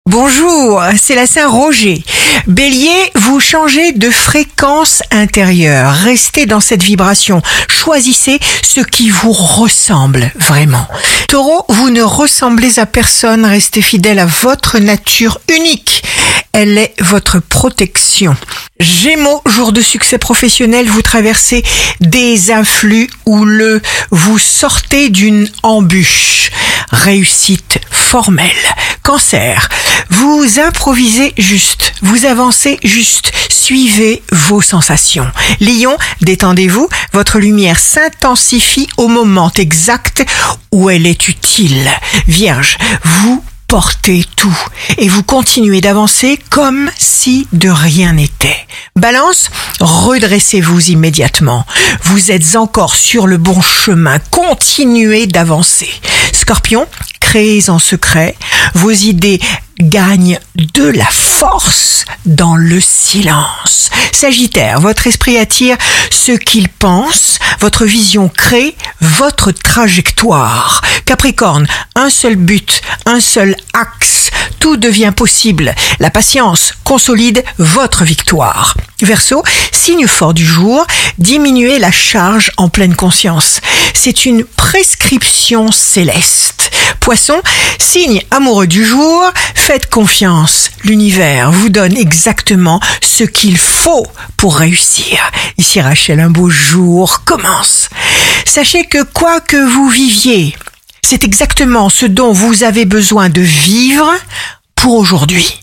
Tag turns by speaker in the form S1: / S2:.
S1: Bonjour, c'est la Saint-Roger. Bélier, vous changez de fréquence intérieure. Restez dans cette vibration. Choisissez ce qui vous ressemble vraiment. Taureau, vous ne ressemblez à personne. Restez fidèle à votre nature unique. Elle est votre protection. Gémeaux, jour de succès professionnel, vous traversez des influx ou vous sortez d'une embûche. Réussite formelle. Cancer, vous improvisez juste, vous avancez juste, suivez vos sensations. Lion, détendez-vous, votre lumière s'intensifie au moment exact où elle est utile. Vierge, vous portez tout et vous continuez d'avancer comme si de rien n'était. Balance, redressez-vous immédiatement. Vous êtes encore sur le bon chemin. Continuez d'avancer. Scorpion, créez en secret. Vos idées gagnent de la force dans le silence. Sagittaire, votre esprit attire ce qu'il pense. Votre vision crée votre trajectoire. Capricorne, un seul but, un seul axe. Tout devient possible. La patience consolide votre victoire. Verseau, signe fort du jour, diminuez la charge en pleine conscience. C'est une prescription céleste. Poisson, signe amoureux du jour, faites confiance. L'univers vous donne exactement ce qu'il faut pour réussir. Ici Rachel, un beau jour commence. Sachez que quoi que vous viviez, c'est exactement ce dont vous avez besoin de vivre pour aujourd'hui.